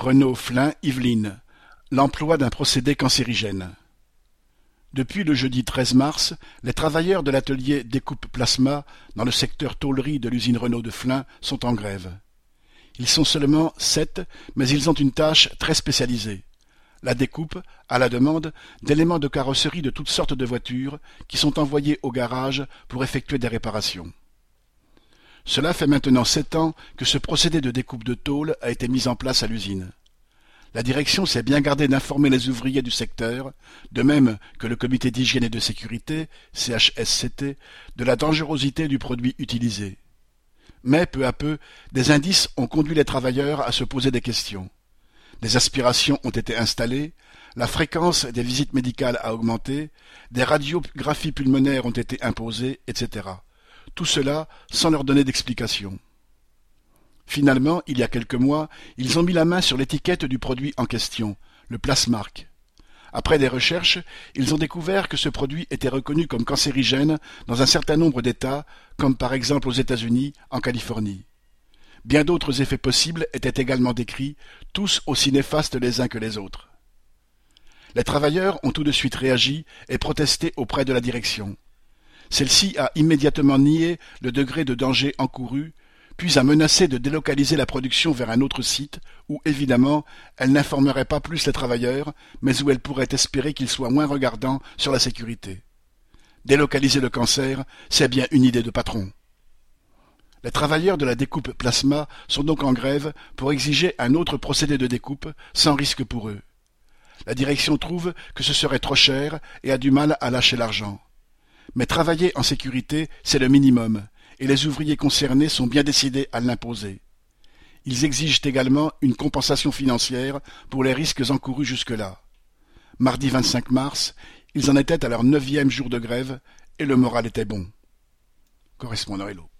Renault-Flins-Yvelines, l'emploi d'un procédé cancérigène. Depuis le jeudi 13 mars, les travailleurs de l'atelier Découpe Plasma dans le secteur tôlerie de l'usine Renault de Flins sont en grève. Ils sont seulement 7, mais ils ont une tâche très spécialisée. La découpe, à la demande, d'éléments de carrosserie de toutes sortes de voitures qui sont envoyés au garage pour effectuer des réparations. Cela fait maintenant 7 ans que ce procédé de découpe de tôle a été mis en place à l'usine. La direction s'est bien gardée d'informer les ouvriers du secteur, de même que le comité d'hygiène et de sécurité, CHSCT, de la dangerosité du produit utilisé. Mais, peu à peu, des indices ont conduit les travailleurs à se poser des questions. Des aspirations ont été installées, la fréquence des visites médicales a augmenté, des radiographies pulmonaires ont été imposées, etc. Tout cela sans leur donner d'explication. Finalement, il y a quelques mois, ils ont mis la main sur l'étiquette du produit en question, le Plasmark. Après des recherches, ils ont découvert que ce produit était reconnu comme cancérigène dans un certain nombre d'États, comme par exemple aux États-Unis, en Californie. Bien d'autres effets possibles étaient également décrits, tous aussi néfastes les uns que les autres. Les travailleurs ont tout de suite réagi et protesté auprès de la direction. Celle-ci a immédiatement nié le degré de danger encouru, puis a menacé de délocaliser la production vers un autre site où, évidemment, elle n'informerait pas plus les travailleurs, mais où elle pourrait espérer qu'ils soient moins regardants sur la sécurité. Délocaliser le cancer, c'est bien une idée de patron. Les travailleurs de la découpe plasma sont donc en grève pour exiger un autre procédé de découpe, sans risque pour eux. La direction trouve que ce serait trop cher et a du mal à lâcher l'argent. Mais travailler en sécurité, c'est le minimum, et les ouvriers concernés sont bien décidés à l'imposer. Ils exigent également une compensation financière pour les risques encourus jusque-là. Mardi 25 mars, ils en étaient à leur 9e jour de grève, et le moral était bon. Correspondant Hello.